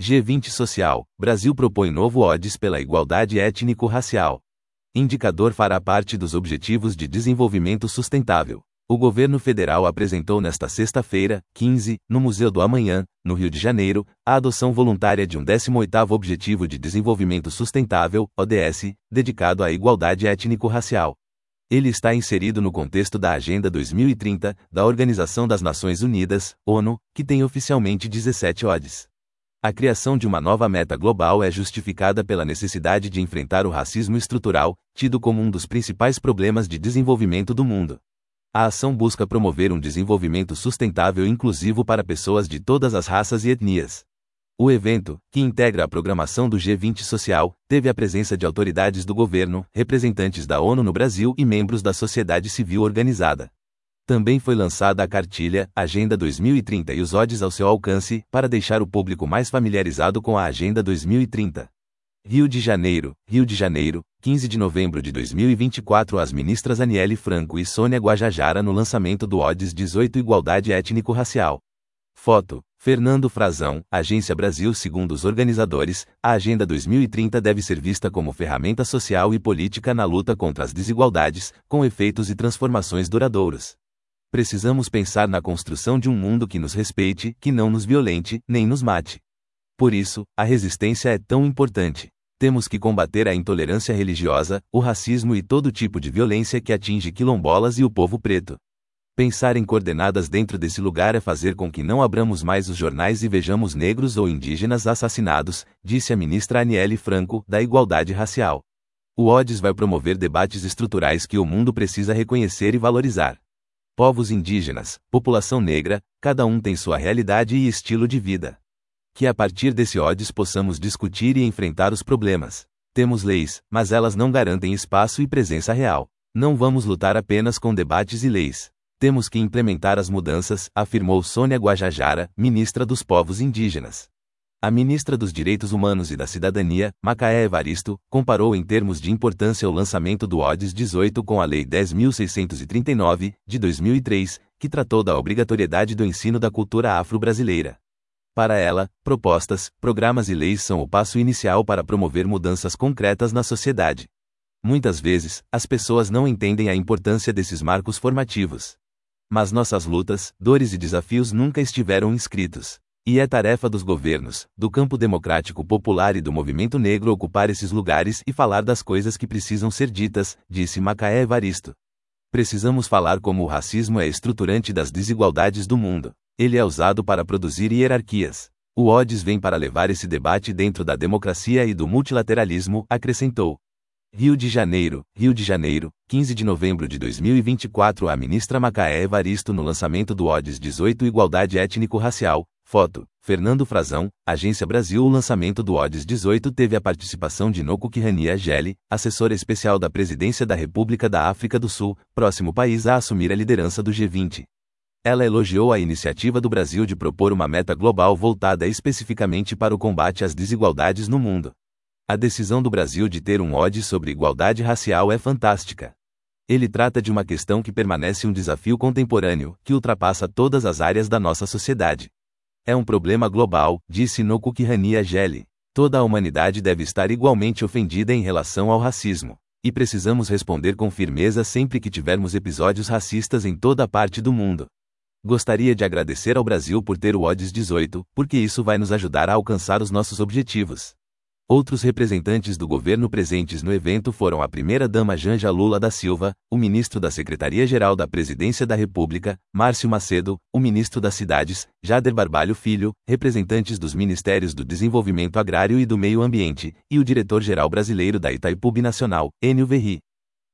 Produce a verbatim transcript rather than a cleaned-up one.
G vinte Social, Brasil propõe novo O D S pela igualdade étnico-racial. Indicador fará parte dos Objetivos de Desenvolvimento Sustentável. O governo federal apresentou nesta sexta-feira, quinze, no Museu do Amanhã, no Rio de Janeiro, a adoção voluntária de um décimo oitavo Objetivo de Desenvolvimento Sustentável, O D S, dedicado à igualdade étnico-racial. Ele está inserido no contexto da Agenda dois mil e trinta, da Organização das Nações Unidas, ONU, que tem oficialmente dezessete O D S. A criação de uma nova meta global é justificada pela necessidade de enfrentar o racismo estrutural, tido como um dos principais problemas de desenvolvimento do mundo. A ação busca promover um desenvolvimento sustentável e inclusivo para pessoas de todas as raças e etnias. O evento, que integra a programação do G vinte Social, teve a presença de autoridades do governo, representantes da ONU no Brasil e membros da sociedade civil organizada. Também foi lançada a cartilha Agenda dois mil e trinta e os O D S ao seu alcance, para deixar o público mais familiarizado com a Agenda dois mil e trinta. Rio de Janeiro, Rio de Janeiro, quinze de novembro de dois mil e vinte e quatro. As ministras Aniele Franco e Sônia Guajajara no lançamento do O D S dezoito Igualdade Étnico-Racial. Foto: Fernando Frazão, Agência Brasil. Segundo os organizadores, a Agenda dois mil e trinta deve ser vista como ferramenta social e política na luta contra as desigualdades, com efeitos e transformações duradouros. Precisamos pensar na construção de um mundo que nos respeite, que não nos violente, nem nos mate. Por isso, a resistência é tão importante. Temos que combater a intolerância religiosa, o racismo e todo tipo de violência que atinge quilombolas e o povo preto. Pensar em coordenadas dentro desse lugar é fazer com que não abramos mais os jornais e vejamos negros ou indígenas assassinados, disse a ministra Aniele Franco, da Igualdade Racial. O O D S vai promover debates estruturais que o mundo precisa reconhecer e valorizar. Povos indígenas, população negra, cada um tem sua realidade e estilo de vida. Que a partir desse O D S possamos discutir e enfrentar os problemas. Temos leis, mas elas não garantem espaço e presença real. Não vamos lutar apenas com debates e leis. Temos que implementar as mudanças, afirmou Sônia Guajajara, ministra dos Povos Indígenas. A ministra dos Direitos Humanos e da Cidadania, Macaé Evaristo, comparou em termos de importância o lançamento do O D S dezoito com a Lei dez mil seiscentos e trinta e nove, de dois mil e três, que tratou da obrigatoriedade do ensino da cultura afro-brasileira. Para ela, propostas, programas e leis são o passo inicial para promover mudanças concretas na sociedade. Muitas vezes, as pessoas não entendem a importância desses marcos formativos. Mas nossas lutas, dores e desafios nunca estiveram inscritos. E é tarefa dos governos, do campo democrático popular e do movimento negro ocupar esses lugares e falar das coisas que precisam ser ditas, disse Macaé Evaristo. Precisamos falar como o racismo é estruturante das desigualdades do mundo. Ele é usado para produzir hierarquias. O O D S vem para levar esse debate dentro da democracia e do multilateralismo, acrescentou. Rio de Janeiro, Rio de Janeiro, quinze de novembro de dois mil e vinte e quatro. A ministra Macaé Evaristo no lançamento do O D S dezoito Igualdade Étnico-Racial. Foto: Fernando Frazão, Agência Brasil. O lançamento do O D S dezoito teve a participação de Nkuki-Hania Gelli, assessora especial da Presidência da República da África do Sul, próximo país a assumir a liderança do G vinte. Ela elogiou a iniciativa do Brasil de propor uma meta global voltada especificamente para o combate às desigualdades no mundo. A decisão do Brasil de ter um O D S sobre igualdade racial é fantástica. Ele trata de uma questão que permanece um desafio contemporâneo, que ultrapassa todas as áreas da nossa sociedade. É um problema global, disse Nkuki-Hania Gelli. Toda a humanidade deve estar igualmente ofendida em relação ao racismo. E precisamos responder com firmeza sempre que tivermos episódios racistas em toda parte do mundo. Gostaria de agradecer ao Brasil por ter o O D S dezoito, porque isso vai nos ajudar a alcançar os nossos objetivos. Outros representantes do governo presentes no evento foram a primeira-dama Janja Lula da Silva, o ministro da Secretaria-Geral da Presidência da República, Márcio Macedo, o ministro das Cidades, Jader Barbalho Filho, representantes dos Ministérios do Desenvolvimento Agrário e do Meio Ambiente, e o diretor-geral brasileiro da Itaipu Binacional, Enio Verri.